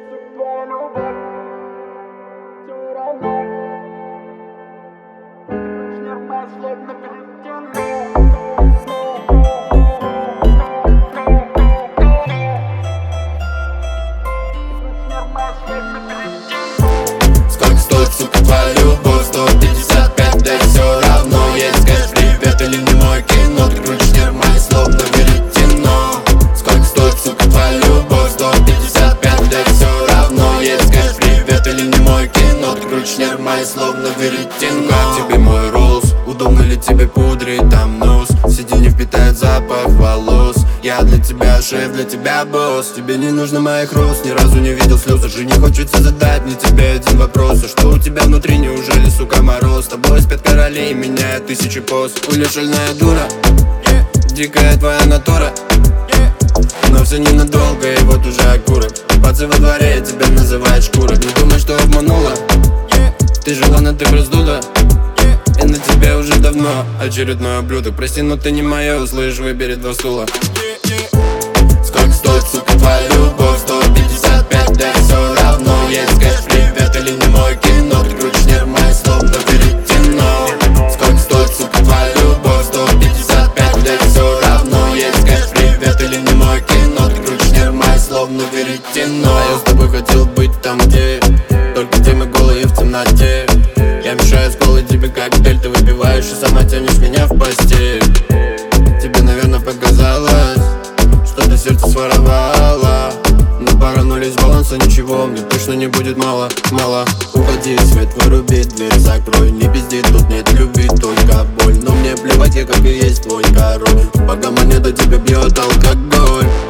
Твоя любовь все равно. Нервная, словно Сколько стоит, сука, твоя любовь? 155, да и все равно. Есть кэш, привет или не мой кино. Ты крутишь нервная, словно веретено. Сколько стоит, сука, твоя любовь? 155, да и все равно. Есть кэш, привет или не мой кино. Ты крутишь нервная, словно веретено. Как тебе мой Роллс? Удобно ли тебе пудрить там нос? Сиденье впитает запах волос. Я для тебя шеф, для тебя босс. Тебе не нужно моих роз, ни разу не видел слез. Уже не хочется задать мне тебе один вопрос: а что у тебя внутри, неужели, сука, мороз? С тобой спят короли, меняют тысячи поз. Уля шальная дура, дикая твоя натура, но все ненадолго, и вот уже окурок. Пацы во дворе тебя называют шкура. Не думай, что обманула, ты желанна, ты раздула. И на тебе уже давно очередной ублюдок. Прости, но ты не моя, услышь, выбери два стула. Сколько стоит, сука, твоя любовь? 155, да и все равно. Есть кэш, привет или не мой кино. Ты крутишь нервная, словно веретено. Сколько стоит, сука, твоя любовь? 155, да и все равно. Есть кэш, привет или не мой кино. Ты крутишь нервная, словно веретено. А я с тобой хотел быть там, где только темы голые в темноте. Я мешаю с голой тебе коктейль, ты выпиваешь и сама тянешь меня в постель. Тебе, наверное, показалось, что ты сердце своровала, но поранулись баланса, ничего, мне точно не будет мало. Уходи, свет выруби, дверь закрой. Не пизди, тут нет любви, только боль. Но мне плевать, я как и есть твой король. Пока монета тебя бьет алкоголь.